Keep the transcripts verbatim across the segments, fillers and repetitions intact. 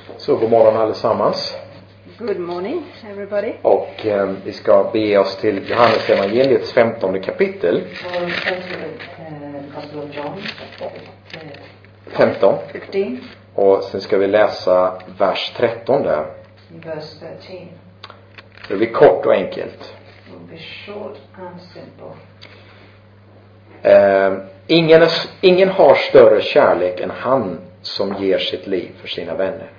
Så god morgon allesammans. Good morning, everybody. Och eh, vi ska bege oss till Johannes evangeliets femtonde kapitel. femton. fifteen. Och sen ska vi läsa vers tretton där. Verse thirteen. Det blir kort och enkelt. Will be short and simple. Eh, ingen, är, ingen har större kärlek än han som ger sitt liv för sina vänner.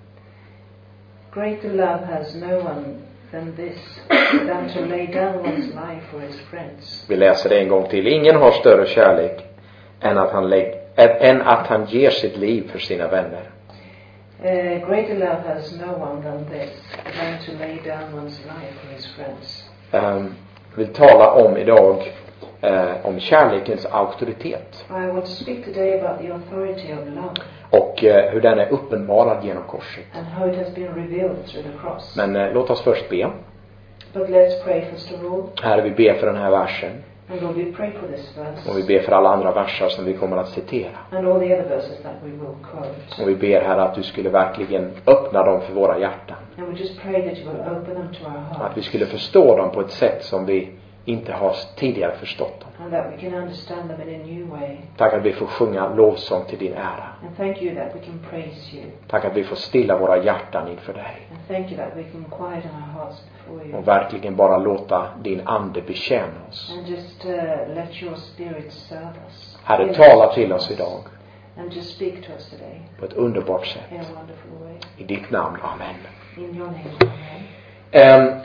Greater love has no one than this, than to lay down one's life for his friends. Vi läser det en gång till. Ingen har större kärlek än att han, lägg, än att han ger sitt liv för sina vänner. Uh, greater love has no one than this, than to lay down one's life for his friends. Um, vi talar om idag uh, om kärlekens auktoritet. I want to speak today about the authority of love. Och uh, hur den är uppenbarad genom korset. And how it has been revealed through the cross. Men uh, låt oss först be. But let's pray first of all. Herre, vi ber för den här versen. And Lord, we pray for this verse. Och vi ber för alla andra verser som vi kommer att citera. And all the other verses that we will quote. Och vi ber, Herre, att du skulle verkligen öppna dem för våra hjärtan. And we just pray that you will open them to our hearts. Att vi skulle förstå dem på ett sätt som vi inte har tidigare förstått dem. And that we can understand them in a new way. Tack att vi får sjunga lovsång till din ära. And thank you that we can praise you. Tack att vi får stilla våra hjärtan inför dig. And thank you that we can quieten our hearts before you. Och verkligen bara låta din ande betjäna oss. And just uh, let your spirit serve us. Herre, tala till oss idag. And just speak to us today. På ett underbart sätt. In a wonderful way. I ditt namn, amen. In your name, amen. Um,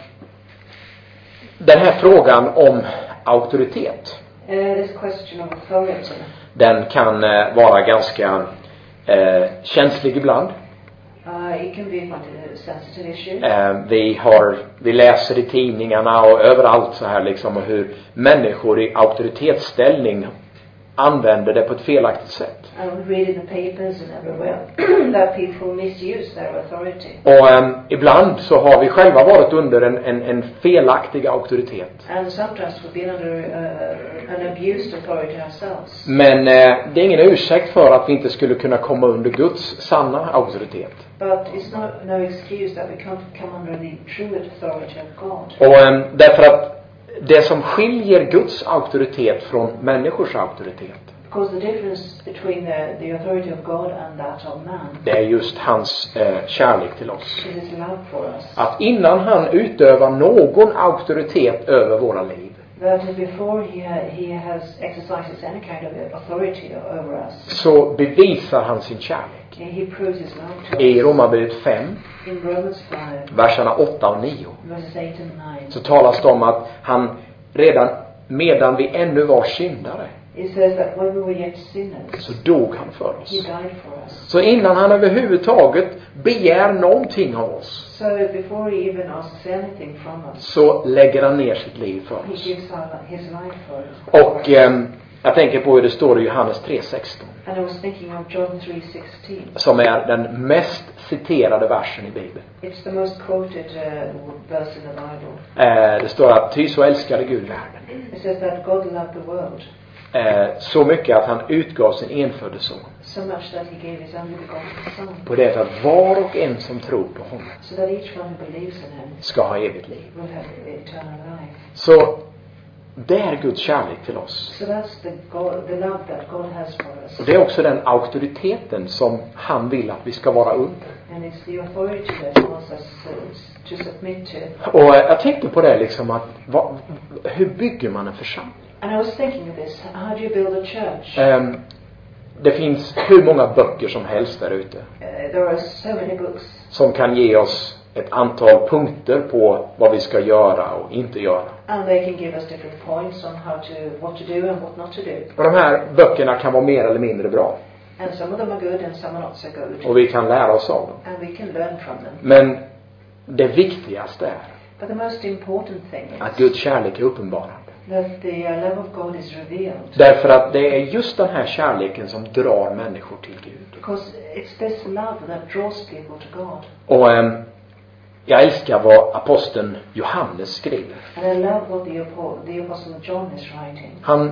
den här frågan om auktoritet. Uh, this question of authority. Den kan uh, vara ganska uh, känslig ibland. Uh, it can be quite a sensitive issue. Uh, vi har, vi läser i tidningarna och överallt så här liksom hur människor i auktoritetsställning använder det på ett felaktigt sätt. And we read in the papers and everywhere that people misuse their authority. Och um, ibland så har vi själva varit under en, en, en felaktig auktoritet. And sometimes we've been under uh, an abused authority ourselves. Men uh, det är ingen ursäkt för att vi inte skulle kunna komma under Guds sanna auktoritet. But it's not no excuse that we can't come under the true authority of God. Och um, därför att det som skiljer Guds auktoritet från människors auktoritet, Because the difference between the, the authority of God and that of man, det är just hans eh, kärlek till oss. is his love for us. Att innan han utövar någon auktoritet över våra liv, That before he, ha, he has exercises any kind of authority over us, så bevisar han sin kärlek. he proves his love to I us. Romarbrevet fem, In Romans five, verserna åtta och nio, verses eight and nine, så talas det om att han redan medan vi ännu var syndare, it says that when we were yet sinners, så dog han för he oss. died for us. Så innan han överhuvudtaget begär någonting av oss, So before he even asks anything from us, så lägger han ner sitt liv för he oss. gives our, his life for us. Och eh, jag tänker på hur det står i Johannes tre sexton, And I was thinking of John three sixteen. som är den mest citerade versen i Bibeln. It's the most quoted uh, verse in the Bible. Eh, det står att ty så älskade Gud världen, It says that God loved the world eh, så mycket att han utgav sin enfödde son, so much that he gave his only begotten Son, på det att var och en som tror på honom so that each one who believes in him ska ha evigt liv. will have eternal life. Så det är Guds kärlek till oss. So that's the God, the love that God has for us. Och det är också den auktoriteten som han vill att vi ska vara under. And it's the authority that he wants us uh, to submit to. Och jag tänkte på det liksom att vad, hur bygger man en församling? And I was thinking of this. How do you build a church? Um, det finns hur många böcker som helst där ute Uh, there are so many books som kan ge oss ett antal punkter på vad vi ska göra och inte göra. and they can give us different points on how to, what to do and what not to do. Och de här böckerna kan vara mer eller mindre bra. And some of them are good and some are not so good. Och vi kan lära oss av dem. And we can learn from them. Men det viktigaste är But the most important thing att is Guds kärlek är uppenbarad. that the uh, love of God is revealed. Därför att det är just den här kärleken som drar människor till Gud. Because it's this love that draws people to God. Och um, jag älskar vad aposteln Johannes skriver. And I love what the, apo- the Apostle John is writing. Han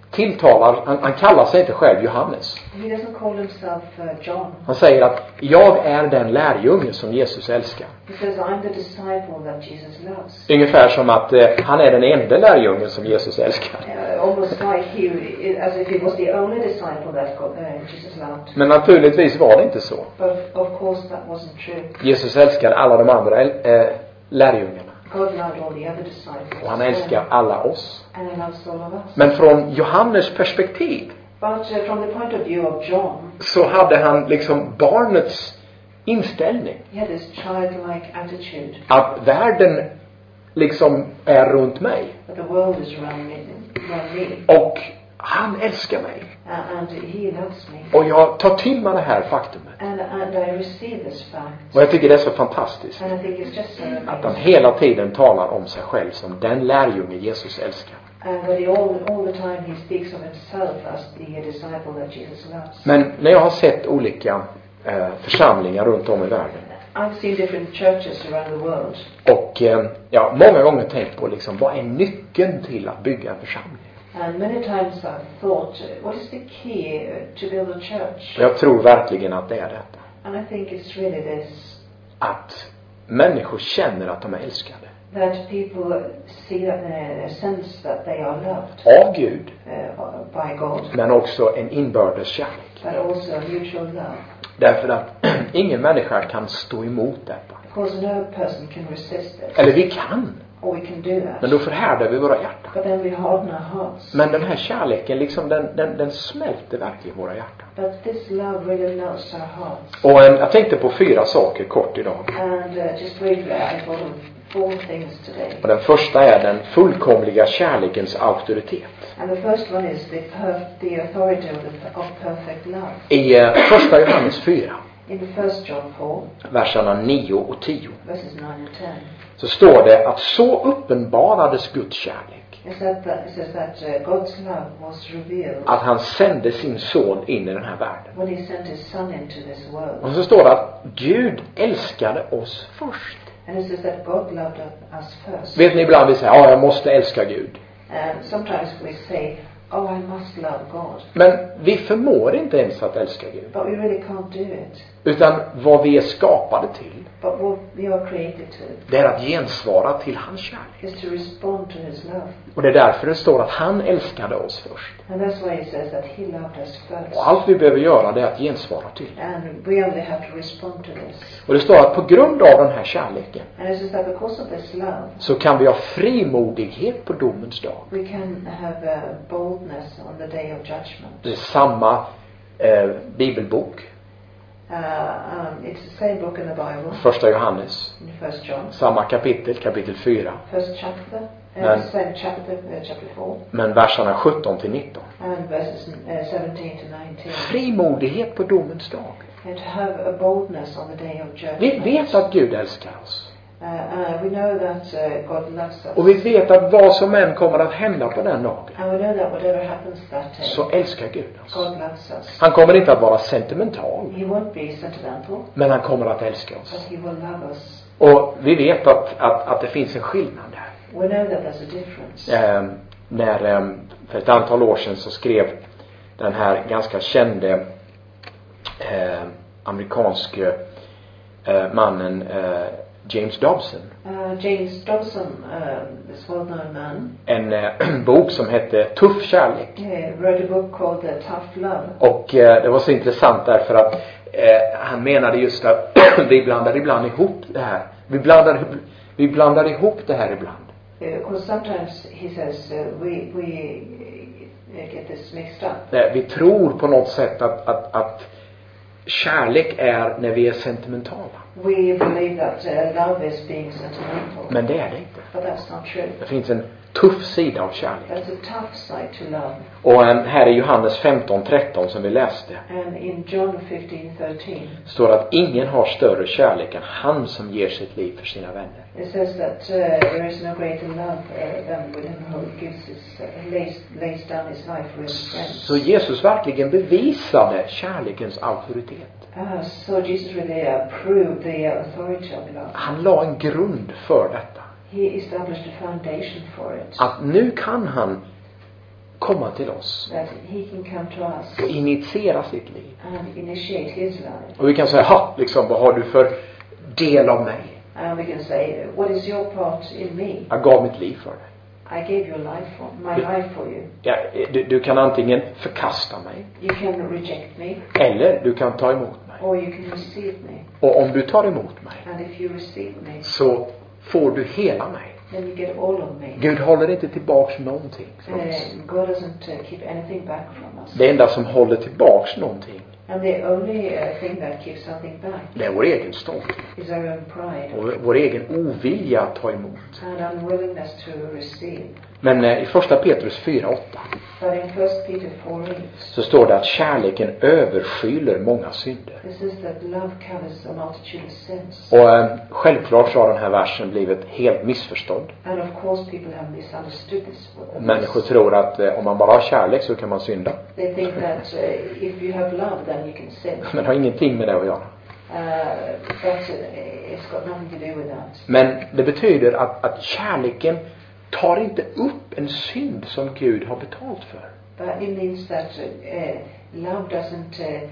tilltalar, han, han kallar sig inte själv Johannes. He doesn't call himself uh, John. Han säger att jag är den lärjunge som Jesus älskar. He says, I'm the disciple that Jesus loves. Ungefär som att eh, han är den enda lärjungen som Jesus älskar. Uh, almost like he, as if he was the only disciple that God, uh, Jesus loved. Men naturligtvis var det inte så. But of course that wasn't true. Jesus älskar alla de andra eh, lärjungarna. God loved all the other disciples. Och han älskar alla oss. And he loves all of us. Men från Johannes perspektiv But uh, from the point of view of John, så hade han liksom barnets inställning. he had this childlike attitude Att världen liksom är runt mig. that the world is around me, around me. Och han älskar mig. Uh, and he loves me. Och jag tar till mig det här faktumet. And, and I receive this fact. Och jag tycker det är så fantastiskt. And I think it's just so Att han amazing. hela tiden talar om sig själv som den lärjunge Jesus älskar. And that he all, all the time he speaks of himself as the disciple that Jesus loves. Men när jag har sett olika eh, församlingar runt om i världen. I've seen different churches around the world. Och eh, ja, många gånger tänkt på liksom, vad är nyckeln till att bygga en församling? And many times I've thought, uh, what is the key uh, to build a church? Och jag tror verkligen att det är detta. And I think it's really this, Att människor känner att de är älskade. that people see that, uh, sense that they are loved Av Gud, uh, by God, men också en inbördes kärlek. but also a mutual love. Därför att ingen människa kan stå emot detta. Because no person can resist it. Eller vi kan, Or we can do that. men då förhärdar vi våra hjärtan. But then we harden our hearts. Men den här kärleken liksom, den, den, den smälter verkligen våra hjärtan. But this love really melts our hearts. Och eh, jag tänkte på fyra saker kort idag. And uh, just briefly, I thought of four things today. Och den första är den fullkomliga kärlekens auktoritet. And the first one is the, perf- the authority of, the, of perfect love. I eh, första Johannes fyra, In the first John four, verserna nio och tio, verses nine and ten, så står det att så uppenbarades Guds kärlek it says that, it says that uh, God's love was revealed att han sände sin son in i den här världen. when he sent his son into this world. Och så står det att Gud älskade oss först. And it says that God loved us first. Vet ni, ibland vi säger, ja, jag måste älska Gud. And sometimes we say, oh, I must love God. Men vi förmår inte ens att älska Gud. But we really can't do it. Utan vad vi är skapade till, But what we are created to det är att gensvara till hans kärlek. is to respond to his love. Och det är därför det står att han älskade oss först. And that's why it says that he loved us first. Och allt vi behöver göra, det är att gensvara till. And we only have to respond to this. Och det står att på grund av den här kärleken And it says that because of this love, så kan vi ha frimodighet på domens dag. we can have a boldness on the day of judgment. Det är samma eh, bibelbok, Uh, um, it's the same book in the Bible, första Johannes, in First John, samma kapitel, kapitel fyra, first chapter, uh, Men- same chapter, uh, chapter four, men verserna sjutton till nitton. and verses uh, seventeen to nineteen. Frimodighet på domens dag. And to have a boldness on the day of judgment. Vi vet att Gud älskar oss. Uh, uh, we know that uh, God loves us. Och vi vet att vad som än kommer att hända på den dagen, And we know that whatever happens that day, så älskar Gud oss. God loves us. Han kommer inte att vara sentimental, He won't be sentimental, men han kommer att älska but oss. he will love us. Och vi vet att, att, att det finns en skillnad där. We know that there's a difference. Eh, när eh, för ett antal år sedan så skrev den här ganska kände eh, amerikanske eh, mannen eh, James Dobson Uh, James Dobson, uh, this well-known man, en eh, bok som hette Tuff kärlek. uh, wrote a book called uh, Tough Love. Och eh, det var så intressant därför att eh, han menade just att vi blandar ibland ihop det här. Vi blandar, vi blandar ihop det här ibland. Because sometimes he says uh, we we uh, get this mixed up. Eh, vi tror på något sätt att, att, att kärlek är när vi är sentimentala. We believe that uh, love is being sentimental, Men det är det inte. but that's not true. Det finns en tuff sida av kärlek. That's a tough side to love. Och en, här i Johannes femton tretton som vi läste, And in John fifteen thirteen, står det att ingen har större kärlek än han som ger sitt liv för sina vänner. it says that uh, there is no greater love uh, than with him who gives his, uh, lays, lays down his life for his friends. Så Jesus verkligen bevisade kärlekens auktoritet. Uh, so Jesus really uh, proved the uh, authority of love. Han la en grund för detta. He established a foundation for it. Att nu kan han komma till oss that he can come to us och initiera sitt liv. and initiate his life. Och vi kan säga, ha, liksom, vad har du för del av mig? And we can say, what is your part in me? Jag gav mitt liv för dig. I gave your life for, my life for you. Ja, du, du kan antingen förkasta mig, You can reject me, eller du kan ta emot mig. or you can receive me. Och om du tar emot mig, And if you receive me, så får du hela mig. then you get all of me. Gud håller inte tillbaks någonting från oss. Uh, God doesn't uh, keep anything back from us. Det enda som håller tillbaks någonting, And the only uh, thing that keeps something back det är vår egen stolthet. is our own pride Och vår egen ovilja att ta emot. and unwillingness to receive. Men eh, i första Petrus fyra åtta But in First Peter four eight, så står det att kärleken överskyler många synder. this is that love covers a multitude of sins. Och eh, självklart så har den här versen blivit helt missförstådd. And of course people have misunderstood this. Människor tror att eh, om man bara har kärlek så kan man synda. They think that uh, if you have love then you can sin. Men det har ingenting med det att göra. Uh, but uh, it's got nothing to do with that. Men det betyder att, att kärleken tar inte upp en synd som Gud har betalt för. But it means that uh, uh, love doesn't uh,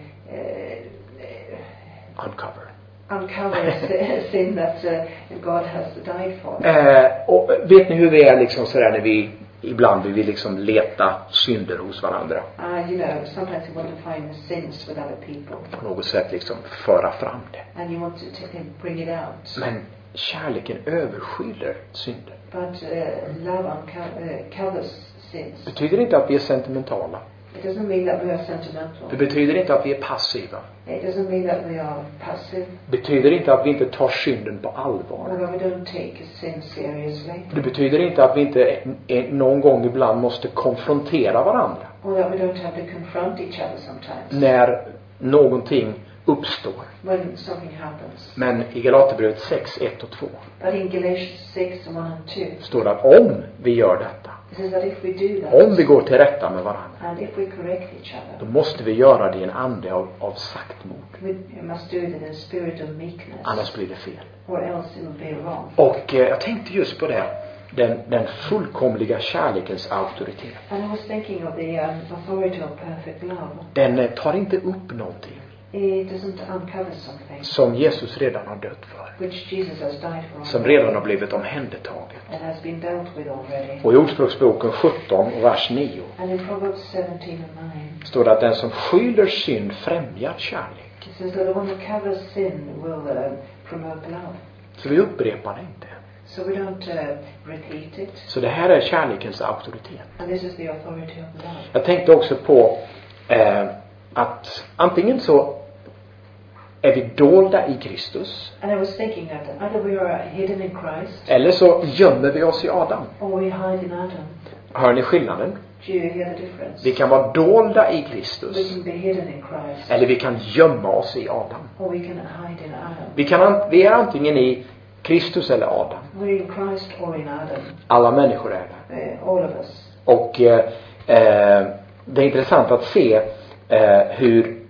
uh, Uncover. uncover a sin that uh, God has died for. Eh, och vet ni hur vi är liksom sådär när vi ibland vill vi liksom leta synder hos varandra. Uh, you know, sometimes you want to find the sins with other people. På något sätt liksom föra fram det. And you want to take and bring it out. Men kärleken överskyller synder. But uh, love unco- uh, covers sins. Betyder inte att vi är sentimentala. It doesn't mean that we are sentimental. Det betyder inte att vi är passiva. It doesn't mean that we are passive. Betyder inte att vi inte tar synden på allvar. Or that we don't take sin seriously. Det betyder inte att vi inte är, någon gång ibland måste konfrontera varandra. Or that we don't have to confront each other sometimes. När någonting uppstår. When something happens. Men i Galaterbrevet sex ett och två But in Galatians six, one and two, står det att om vi gör detta, it says that if we do that, om vi går till rätta med varandra, and if we correct each då other, måste vi göra det i en ande av, av saktmod. we must do it in a spirit of meekness. Annars blir det fel. Or else it will be wrong. Och eh, jag tänkte just på det. Den, den fullkomliga kärlekens auktoritet. And I was thinking of the um, authority of perfect love. Den eh, tar inte upp någonting It doesn't uncover something som Jesus redan har dött för. which Jesus has died for. Som redan har blivit omhändertaget. And has been dealt with already. Och i Ordspråksboken sjutton och vers nio And in Proverbs seventeen and nine, står det att den som skyller synd främjar kärlek. it says that the one who covers sin will uh, promote love. Så vi upprepar det inte. So we don't uh, repeat it. Så det här är kärlekens auktoritet. And this is the authority of love. Jag tänkte också på eh, att antingen så är vi dolda i Kristus, And I was thinking that either we are hidden in Christ eller så gömmer vi oss i Adam. or we hide in Adam. Hör ni skillnaden? Do you hear the difference? Vi kan vara dolda i We Kristus, can be hidden in Christ eller vi kan gömma oss i Adam. or we can hide in Adam. Vi, kan, an- vi är antingen i Kristus eller Adam. We're in Christ or in Adam. Alla människor är det. Uh, all of us. Och eh, eh, det är intressant att se eh, hur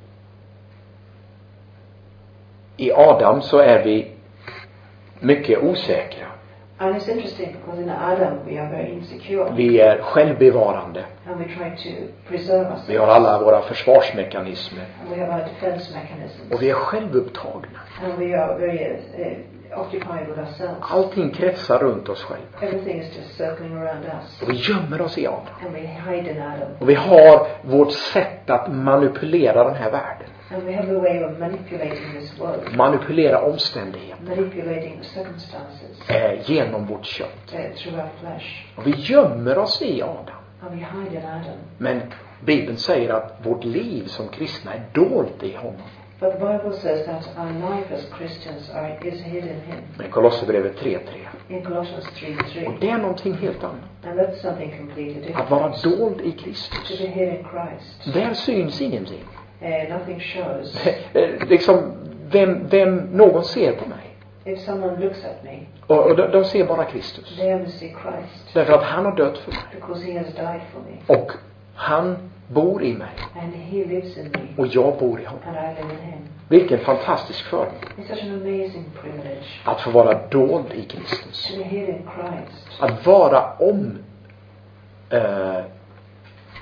i Adam så är vi mycket osäkra. And it's interesting because in Adam we are very insecure. Vi är självbevarande. And we try to preserve ourselves. Vi har alla våra försvarsmekanismer. And we have our defense mechanisms. Och vi är självupptagna. And we are very uh, occupied with ourselves. Allting kretsar runt oss själva. Everything is just circling around us. Och vi gömmer oss i Adam. And we hide in Adam. Och vi har vårt sätt att manipulera den här världen. And we have a way of manipulating this world. Manipulera omständigheter. Manipulating the circumstances. Eh, genom vårt kött. Uh, through our flesh. Och vi gömmer oss i Adam. And we hide in Adam. Men Bibeln säger att vårt liv som kristna är dolt i honom. But the Bible says that our life as Christians are, is hidden in Him. Men Kolosserbrevet tre tre. In Colossians three three. Och det är någonting helt annat. And that's something completely different. Att vara dold i To Kristus. be hid in Christ. Där syns ingenting. Uh, nothing shows. liksom, vem, vem någon ser på mig. If someone looks at me, Och, och de, de ser bara Kristus. they only see Christ. Därför att han har dött för mig. Because He has died for me. Och han bor i mig. And He lives in me. Och jag bor i honom. And I live in Him. Vilken fantastisk förmån. It's such an amazing privilege. Att få vara dold i Kristus. To be hid in Christ. Att vara om eh,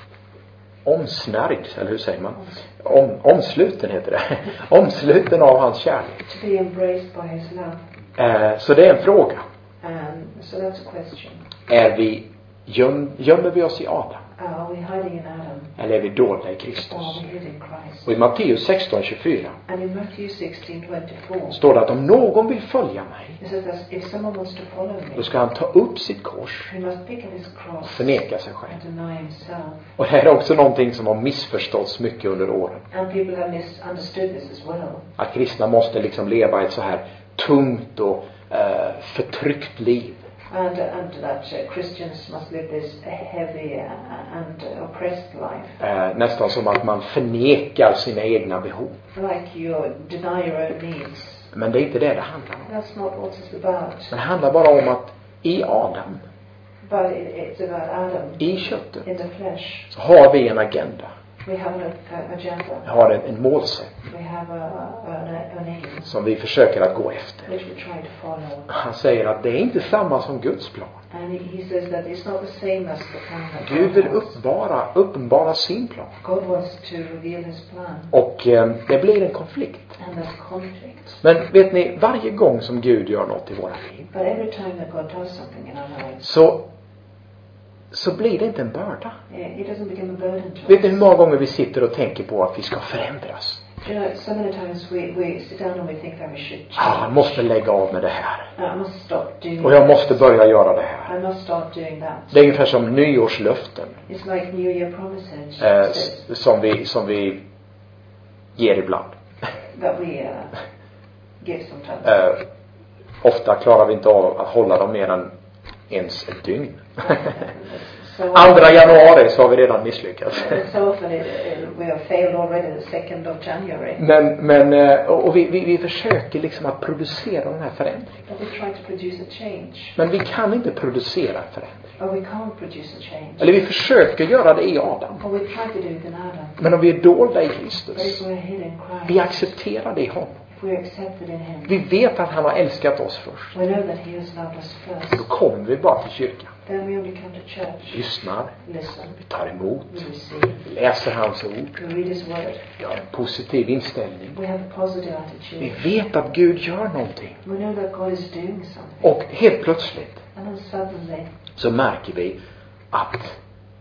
omsnärjd, eller hur säger man? Om, omsluten heter det. Omsluten av hans kärlek. To be embraced by his love. Eh, så det är en fråga. Um, so that's a question. Är vi, göm, gömmer vi oss i Adam? Uh, are we hiding in Adam? Eller är vi dolda i Or are Kristus? we hid in Christ? Och i Matteus sexton tjugofyra And in Matthew sixteen twenty-four, står det att om någon vill följa mig, it says that if someone wants to follow då me, ska han ta upp sitt kors he must pick up his och cross förneka sig själv. and deny himself. Och det här är också någonting som har missförståtts mycket under åren. And people have misunderstood this as well. Att kristna måste liksom leva ett så här tungt och eh, förtryckt liv. And, and that uh, Christians must live this heavy uh, and uh, oppressed life. Eh, nästan som att man förnekar sina egna behov. Like you deny your own needs. Men det är inte det det handlar om. That's not what it's about. Det handlar bara om att i Adam, But it, it's about Adam i köttet, in the flesh. så har vi en agenda. We have an uh, agenda. Vi har en, en målsättning We have a, a, a, an aim som vi försöker att gå efter. which we try to follow. Han säger att det är inte samma som Guds plan. And he, he says that it's not the same as the plan that Gud God vill has. uppenbara, uppenbara sin plan. God wants to reveal his plan. Och eh, det blir en konflikt. And there's conflict. Men vet ni, varje gång som Gud gör något i våra liv, But every time that God does something in our lives, så, så blir det inte en börda. it, it doesn't become a burden to Vet ni hur us. många gånger vi sitter och tänker på att vi ska förändras? You know, so many times we, we sit down and we think that we should Ah, jag change. måste lägga av med det här. I must stop doing Och jag this. måste börja göra det här. I must start doing that. Det är ungefär som nyårslöften. It's like New Year promises Eh, says s- som vi, som vi ger ibland. that we uh, give sometimes. Eh, ofta klarar vi inte av att hålla dem mer än ens ett dygn. So Andra januari så har vi redan misslyckats. so often it, it, we have failed already the second of January. Men, men eh, och vi, vi, vi försöker liksom att producera den här förändringen. But we try to produce a change. Men vi kan inte producera en förändring. But we can't produce a change. Eller vi försöker göra det i Adam. Or we try to do it in Adam. Men om vi är dolda i But if Kristus, we're hid in Christ, vi accepterar det i honom. if we're accepted in him, Vi vet att han har älskat oss först. we know that he has loved us Då first. kommer vi bara till kyrkan. Then we only come to church, Lyssnar, listen, vi tar emot, we receive, vi läser hans ord, we read his word, vi har en positiv inställning. we have a positive Vi attitude. vet att Gud gör någonting. We know that God is doing something. Och helt plötsligt And then suddenly, så märker vi att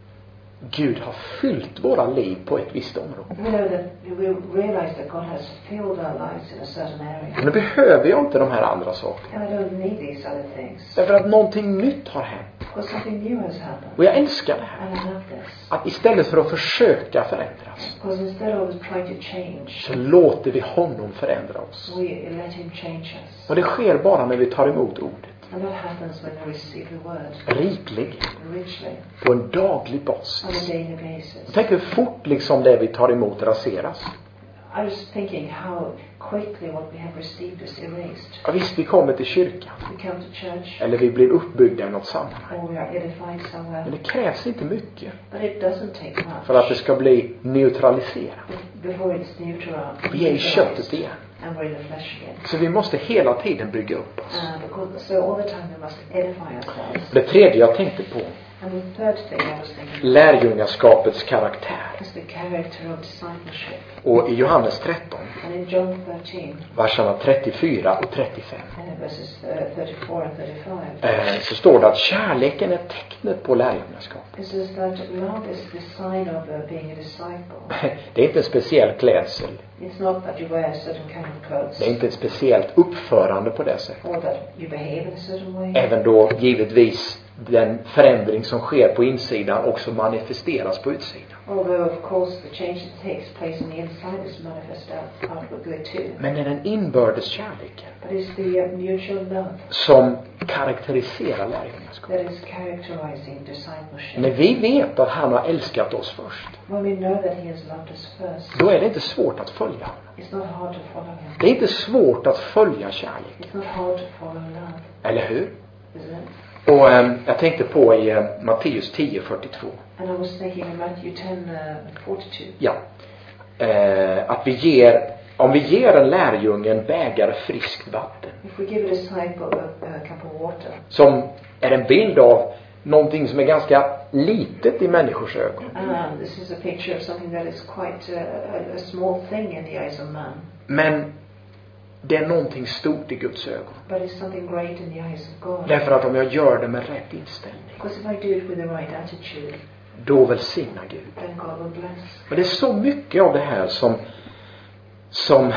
Gud har fyllt våra liv på ett visst område. we know that we realize that God has filled our lives in a certain area. Men då behöver jag inte de här andra sakerna. And I don't need these other things. Därför att någonting nytt har hänt. Because something new has happened. Och jag älskar det här. And I love this. Att istället för att försöka förändras, Because instead of trying to change, så låter vi honom förändra oss. we let him change us. Och det sker bara när vi tar emot ordet. And that happens when we receive the word Rikligen. richly På en daglig on a basis. daily basis. Tänk hur fort liksom det vi tar emot raseras. I was thinking how quickly what we have received is erased. Ja, visst, vi kommer till kyrkan. We come to church, Eller vi blir uppbyggda i något sammanhang. or we are edified somewhere. Men det krävs inte mycket But it doesn't take för att det much ska bli neutraliserat. before it's neutral. Vi är i köttet igen. And we're in the flesh again. Så vi måste hela tiden bygga upp oss. Uh, because, so all the time we must edify ourselves. Det tredje jag tänkte på, And the third thing I was thinking lärjungaskapets karaktär. is the character of discipleship. Och i Johannes tretton, And in John thirteen, verserna trettiofyra och trettiofem, uh, verses uh, thirty-four and thirty-five, eh, så står det att kärleken är tecknet på lärjungaskap. it says that love is the sign of uh, being a disciple. Det är inte en speciell klädsel. It's not that you wear a certain kind of clothes, Det är inte ett speciellt uppförande på det sättet. or that you behave in a certain way. Även då givetvis den förändring som sker på insidan också manifesteras på utsidan. Although of course the change that takes place on the inside is manifested out, outwardly too. Men det är den inbördes kärleken But it's the uh, mutual love som karaktäriserar lärjungaskap. that is characterizing discipleship. När vi vet att han har älskat oss först, When we know that he has loved us first, då är det inte svårt att följa honom. it's not hard to follow him. Det är inte svårt att följa kärlek. It's not hard to follow love, Eller hur? isn't it? Och eh, jag tänkte på i eh, Matteus tio fyrtiotvå. And I was thinking in Matthew ten uh, forty-two. Ja. Eh, att vi ger, om vi ger en lärjunge en bägare friskt vatten, If we give a disciple a, a cup of water, som är en bild av någonting som är ganska litet i människors ögon. Um, this is a picture of something that is quite a, a small thing in the eyes of man. Men det är någonting stort i Guds ögon. But it's something great in the eyes of God. Därför att om jag gör det med rätt inställning, Because if I do it with the right attitude, då välsignar Gud. then God will bless. Men det är så mycket av det här som som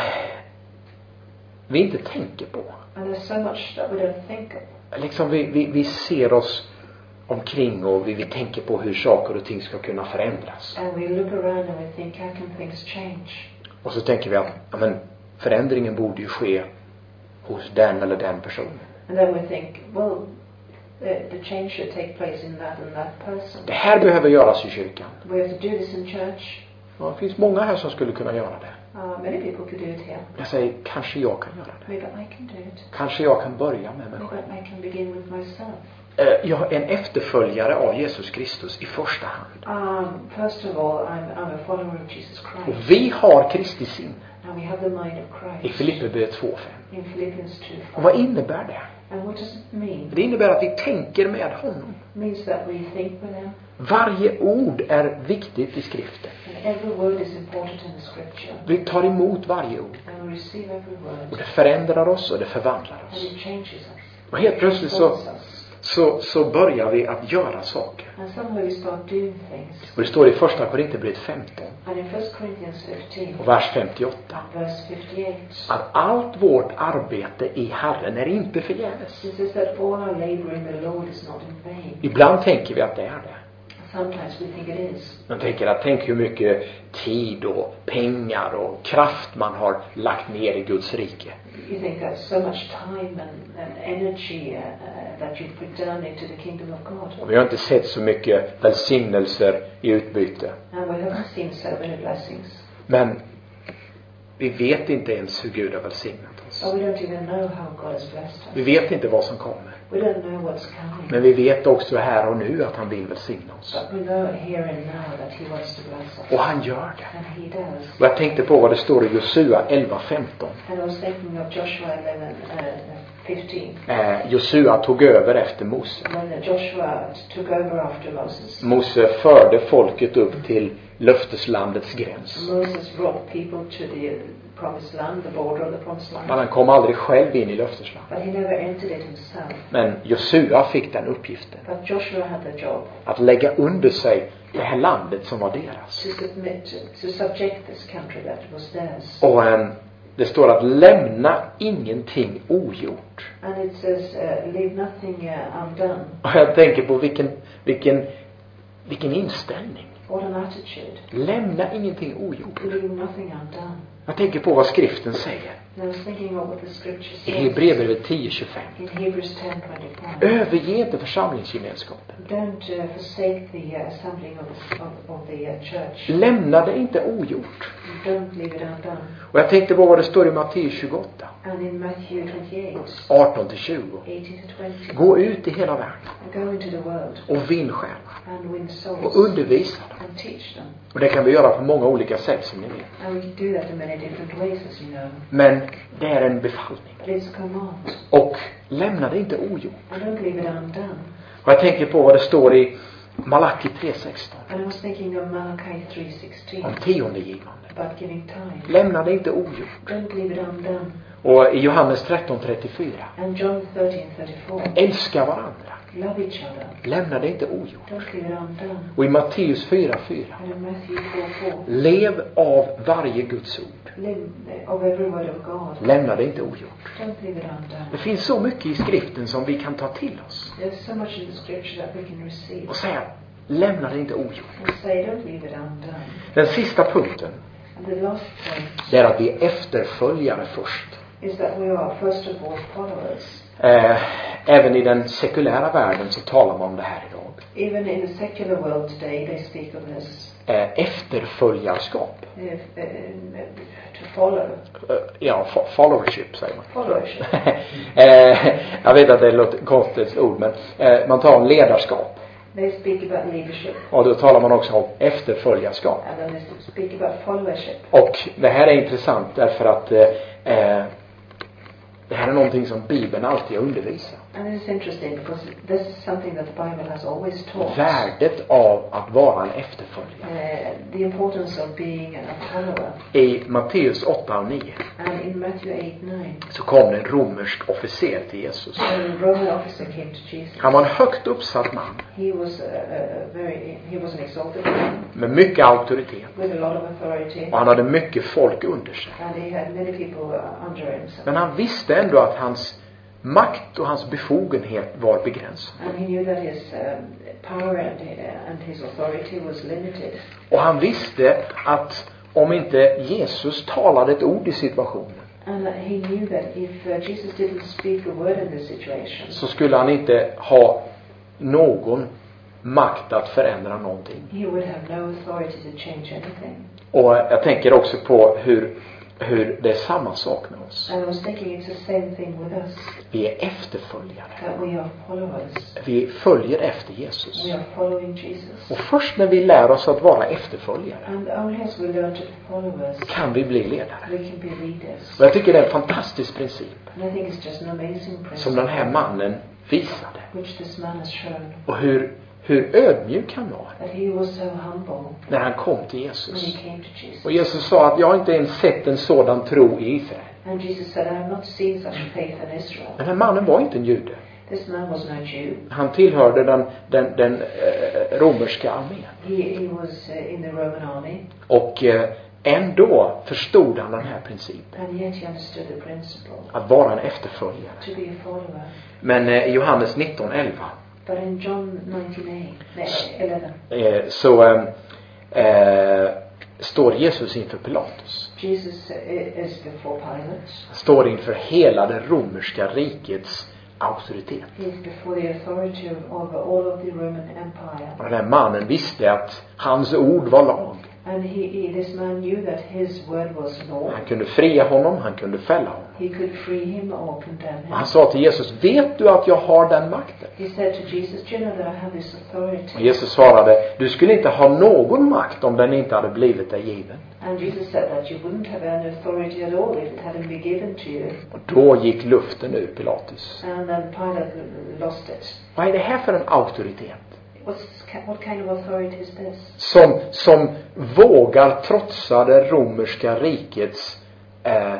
vi inte tänker på. And there's so much that we don't think of. Liksom vi, vi, vi ser oss omkring och vi, vi tänker på hur saker och ting ska kunna förändras. And we look around and we think, how can things change? Och så tänker vi att ja, men förändringen borde ju ske hos den eller den personen. And then we think, well, the, the change should take place in that and that person. Det här behöver göras i kyrkan. We have to do this in church. Ja, det finns många här som skulle kunna göra det. Uh, many people could do it here. Jag säger, kanske jag kan göra det. Maybe I can do it. Kanske jag kan börja med mig Maybe själv. I can begin with myself. Eh, Jag är en efterföljare av Jesus Kristus i första hand. Um, first of all, I'm, I'm a follower of Jesus Christ. Och vi har Kristi sinne And we have the mind of i Christ. Filipperbrevet två fem. In Philippians two Och vad five. innebär det? And what does it mean? Det innebär att vi tänker med honom. It means that we think with him. Varje ord är viktigt i skriften. And every word is important in the scripture. Vi tar emot varje ord. And we receive every Och word. det förändrar oss och det förvandlar And oss. it changes us. Och helt plötsligt så, Transforms us. så, så börjar vi att göra saker. And suddenly we start doing things. Och det står i första Korinthierbrevet femton And in First Corinthians fifteen, och vers femtioåtta. verse fifty-eight, Att allt vårt arbete i Herren är inte förgäves. it says that all our labor in the Lord is not in vain. Ibland tänker vi att det är det. Sometimes we think it is. Man tänker att tänk hur mycket tid och pengar och kraft man har lagt ner i Guds rike. You think that's so much time and, and energy uh, uh, that you put down into the kingdom of God. Och vi har inte sett så mycket välsignelser i utbyte. And we haven't seen so many blessings. Men vi vet inte ens hur Gud har välsignat oss. But we don't even know how God has blessed Vi us. vet inte vad som kommer. We don't know what's coming. Men vi vet också här och nu att han vill välsigna oss. But we know here and now that he wants to bless us. Och han gör det. And he does. Och jag tänkte på vad det står i Josua elva femton. And I was thinking of Joshua eleven uh, fifteen. Eh, Josua tog över efter Mose. When Joshua took over after Moses. Mose förde folket upp till löfteslandets gräns. Moses brought people to the promised land, the border of the promised land. Men han kom aldrig själv in i löfteslandet. But he never entered it himself. Men Josua fick den uppgiften. But Joshua had the job Att lägga under sig det här landet som var deras. to submit, to, to subject this country that was theirs. Och eh, det står att lämna ingenting ogjort. And it says, uh, leave nothing uh, undone. Och jag tänker på vilken, vilken, vilken inställning. What an attitude. Lämna ingenting ogjort. Leave nothing undone. Jag tänker på vad skriften säger. And I was thinking of what the scripture I says Hebreerbrevet tio tjugofem. in Hebrews ten twenty-five. Överge inte församlingsgemenskapen. Don't uh, forsake the uh, assembling of, the- of, of the uh, church. Lämna det inte ogjort. Don't leave it undone. Och jag tänkte på vad det står i Matteus tjugoåtta. And in Matthew twenty-eight, arton till tjugo. eighteen to twenty, Gå ut i hela världen and go into the world och vinn själva. and win souls Och undervisa dem. and teach them. Och det kan vi göra på många olika sätt som ni vet. And we can do that in many different ways, as you know. Men det är en befallning. But it's a command. Och lämna det inte ogjort. And don't leave it undone. Och jag tänker på vad det står i Malaki tre sexton. And I was thinking of Malachi three sixteen Om tiondegivande. about giving time. Lämna det inte ogjort. Don't leave it undone. Och i Johannes tretton trettiofyra. And John thirteen thirty-four, Älska varandra. love each other. Lämna det inte ogjort. Don't leave it undone. Och i Matteus fyra fyra. And in Matthew four four, Lev av varje Guds ord. live of every word of God. Lämna det inte ogjort. Don't leave it undone. Det finns så mycket i skriften som vi kan ta till oss. There's so much in the scripture that we can receive. Och säga, lämna det inte ogjort. And say, don't leave it undone. Den sista punkten, And the last point det är att vi är efterföljare först. is that we are first of all followers. Eh, även i den sekulära världen så talar man om det här idag. Even in the secular world today, they speak of this. Eh, efterföljarskap. If, uh, to follow. Eh, ja, fo- followership säger man. Followership. eh, jag vet att det låter konstigt ord, men eh, man talar om ledarskap. They speak about leadership. Och då talar man också om efterföljarskap. And then they speak about followership. Och det här är intressant därför att eh, eh, det här är någonting som Bibeln alltid har undervisat. And this is interesting because this is something that the Bible has always taught. Värdet av att vara en efterföljare. Uh, the importance of being a follower. I Matteus åtta och nio And in Matthew eight nine, så kom en romersk officer till Jesus. a Roman officer came to Jesus. Han var en högt uppsatt man He was a, a very, he was an exalted man med mycket auktoritet. with a lot of authority, Och han hade mycket folk under sig. and he had many people uh, under him. Men han visste ändå att hans makt och hans befogenhet var begränsad. And he knew that his um, power and, uh, and his authority was limited. Och han visste att om inte Jesus talade ett ord i situationen And uh, he knew that if uh, Jesus didn't speak a word in this situation, så skulle han inte ha någon makt att förändra någonting. he would have no authority to change anything. Och jag tänker också på hur, hur det är samma sak med oss. And I was thinking it's the same thing with us, Vi är efterföljare. that we are followers. Vi följer efter Jesus. We are following Jesus. Och först när vi lär oss att vara efterföljare And only as we learn to follow us, kan vi bli ledare. we can be leaders. Och jag tycker det är en fantastisk princip And I think it's just an amazing som principle den här mannen visade. which this man has shown, Och hur, hur ödmjuk han var that he was so humble när han kom till when Jesus. he came to Jesus. Och Jesus sa att jag har inte ens sett en sådan tro i Israel. And Jesus said, I have not seen such faith in Israel. Den här mannen var inte en jude. This man was no Jew. Han tillhörde den, den, den eh, romerska armén. He, he was uh, in the Roman army, Och eh, ändå förstod han den här principen. and yet he understood the principle Att vara en efterföljare. to be a follower. Men eh, i Johannes nitton elva But in John nineteen eleven, eh, så eh, eh, står Jesus inför Pilatus. Jesus uh, is before Pilate. Han står inför hela det romerska rikets auktoritet. He is before the authority of, over all of the Roman Empire. Och den här mannen visste att hans ord var lag. And he, he, this man knew that his word was law. Han kunde fria honom, han kunde fälla honom. He could free him or condemn Och him. han sa till Jesus, vet du att jag har den makten? He said to Jesus, do you know that I have this Och authority? Jesus svarade, du skulle inte ha någon makt om den inte hade blivit dig given. And Jesus said that you wouldn't have any authority at all if it hadn't been given to you. Och då gick luften ur Pilatus. And then Pilate lost it. Vad är det här för en auktoritet? What's, what kind of authority is this? Som, som vågar trotsa det romerska rikets eh,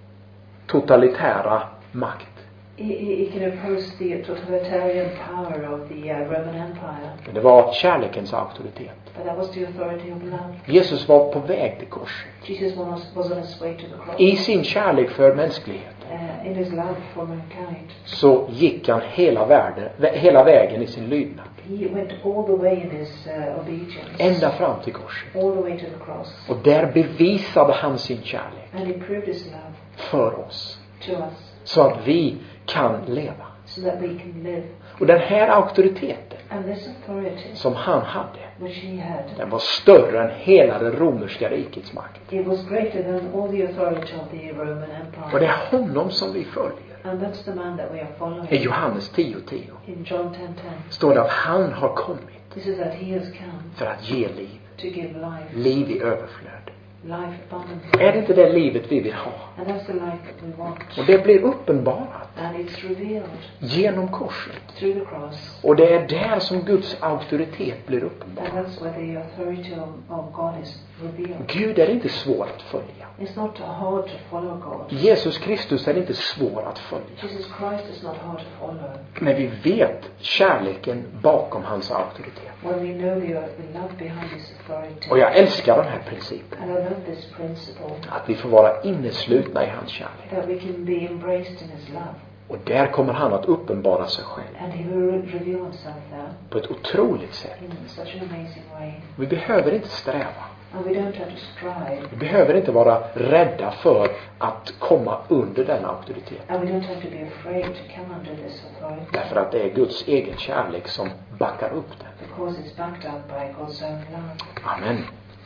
totalitära makt. He, he, he can oppose the totalitarian power of the uh, Roman Empire. Det var kärlekens auktoritet. But that was the authority of love. Jesus var på väg till korset. Jesus was, was on his way to the cross. I sin kärlek för mänskligheten Uh, in his love for mankind. så gick han hela, världen, hela vägen i sin lydnad. He went all the way in his uh, obedience. Ända fram till korset. All the way to the cross. Och där bevisade han sin kärlek And he proved his love för oss. to us Så att vi kan leva. so that we can live. Och den här auktoriteten And this authority som han hade, which he had, den var större än hela det romerska rikets makt. it was greater than all the authority of the Roman Och det Empire. är honom som vi följer. And that's the man that we are I following. Johannes tio tio In John ten ten, står det att han har kommit this is that he has come för att ge liv. to give life, Liv i överflöd. life abundantly. Är det inte det livet vi vill ha? And that's the life that we want. Och det blir uppenbarat And it's revealed genom korset. through the cross. Och det är där som Guds auktoritet blir uppenbar. And that's where the authority of, of God is revealed. Gud är inte svår att följa. It's not hard to follow God. Jesus Kristus är inte svår att följa. Jesus Christ is not hard to follow. Men vi vet kärleken bakom hans auktoritet. When we know the, the love behind his authority. Och jag älskar den här principen. And I love this principle Att vi får vara inneslutna i hans kärlek. that we can be embraced in his love. Och där kommer han att uppenbara sig själv. And he will re- reveal himself there På ett otroligt sätt. in such an amazing way. Vi behöver inte sträva. And we don't have to strive. Vi behöver inte vara rädda för att komma under den auktoriteten. And we don't have to be afraid to come under this authority. Därför att det är Guds egen kärlek som backar upp den. Because it's backed up by God's own love. Amen.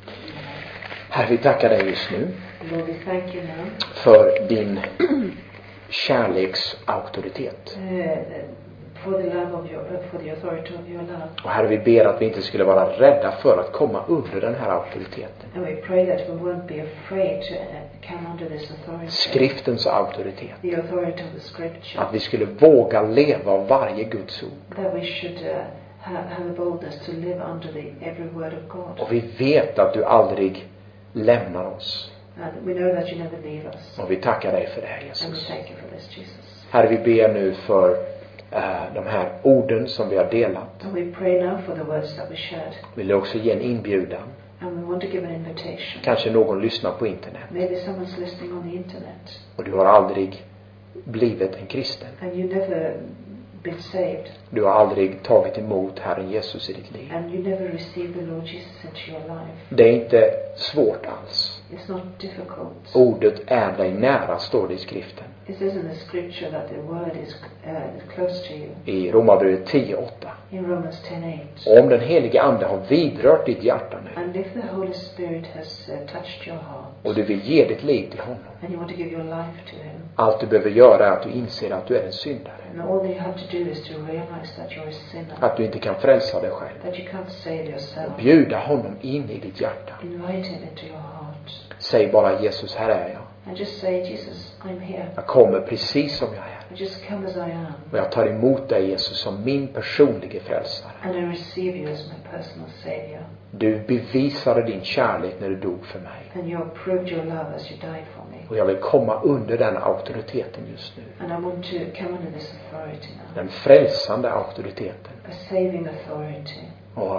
Herre, vi tackar dig just nu Lord, we thank you now. för din kärleksauktoritet. Uh, for the love of your, uh, for the authority of your love. Och Herre, vi ber att vi inte skulle vara rädda för att komma under den här auktoriteten. And we pray that we won't be afraid to uh, come under this authority. Skriftens auktoritet. The authority of the scripture. Att vi skulle våga leva av varje Guds ord. That we should uh, have, have a boldness to live under the every word of God. Och vi vet att du aldrig lämnar oss. And we know that you never leave us. Och vi tackar dig för det här, And we Jesus. thank you for this, Jesus. Herre, vi ber nu för uh, de här orden som vi har delat. And we pray now for the words that we shared. Vill du också ge en inbjudan? And we want to give an invitation. Kanske någon lyssnar på internet. Maybe someone's listening on the internet. Och du har aldrig blivit en kristen. And you never been saved. Du har aldrig tagit emot Herren Jesus i ditt liv. And you never received the Lord Jesus into your life. Det är inte svårt alls. It's not difficult. Ordet är dig nära, står det i skriften. It says in the scripture that the word is uh, close to you. I Romarbrevet tio åtta. In Romans ten eight. Och om den helige ande har vidrört ditt hjärta nu And if the Holy Spirit has uh, touched your heart. och du vill ge ditt liv till honom. And you want to give your life to him. Allt du behöver göra är att du inser att du är en syndare. And all you have to do is to realize that you're a sinner. Att du inte kan frälsa dig själv. That you can't save yourself. Bjuda honom in i ditt hjärta. Invite him into your heart. Säg bara, Jesus, här är jag. And just say, Jesus, I'm here. Jag kommer precis som jag är. I just come as I am. Och jag tar emot dig, Jesus, som min personliga frälsare. And I receive you as my personal savior. Du bevisade din kärlek när du dog för mig. And you have proved your love as you died for me. Och jag vill komma under den auktoriteten just nu. And I want to come under this authority now. Den frälsande auktoriteten. A saving authority. Och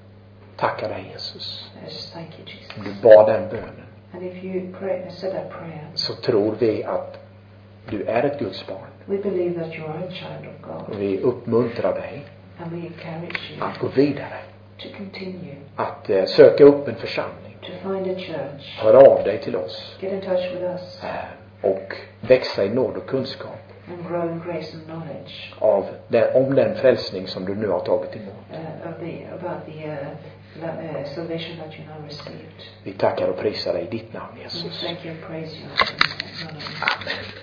tacka dig, Jesus. I just thank you, Jesus. Om du bad den bönen, And if you pray, said that prayer, så tror vi att du är ett Guds barn. we believe that you are a child of God. Och vi uppmuntrar dig And we encourage you att gå vidare. to continue, Att eh, söka upp en församling. to find a church, Hör av dig till oss. get in touch with us, Eh, och växa i nåd och kunskap. and grow in grace and knowledge Av den, om den frälsning som du nu har tagit emot. uh, of the, about the uh, la- uh, salvation that you now received. Vi tackar och prisar dig i ditt namn, And we Jesus. thank you and praise you. In the name of Jesus. Amen.